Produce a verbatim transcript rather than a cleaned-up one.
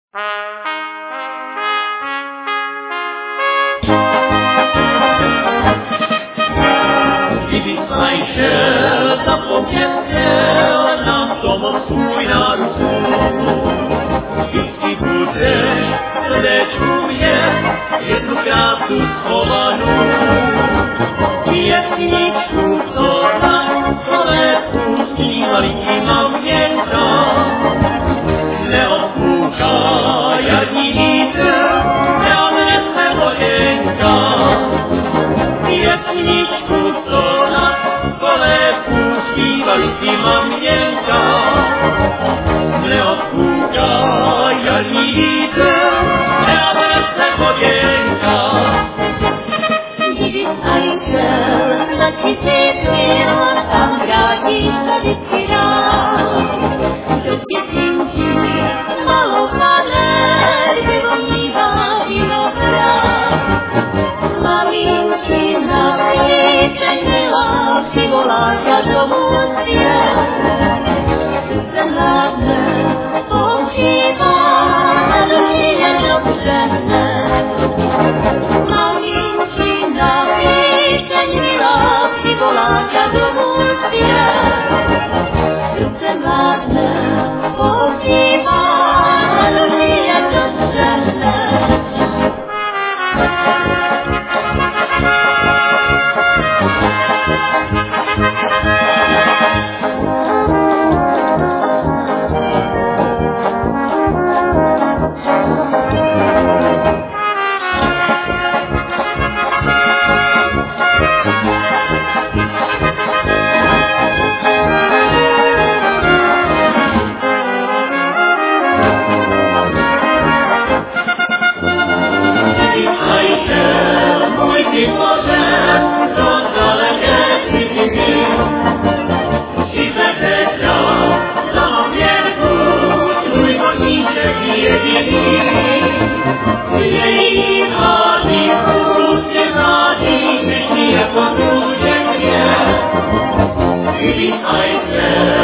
Kdyby sa išiel zapomnět měl na tom svůj náručů, vždycky budeš srdečku mět jednu krásu schovanou. Pěsničku, co tam koleku zpívali ti maměnka, neodpůká jarní vítr, neodnese vojenka. Pěsničku, co na koleku zpívali ti maměnka, neodpůká jarní vítr, neodnese vojenka. Kdyby sajčel na tisícmil, tam vrátíš sa vždycky rád. Do pěsinčí malochané, kde vonívá vinohrad. Maminčina vyčenila, přivolá ťa domů svět. Srdce mládne, pohřívá, a duši je dobře hned. Maminčina vyčenila, přivolá ťa domů svět. Srdce mládne, pohřívá, a duši je dobře hned. Kdyby aj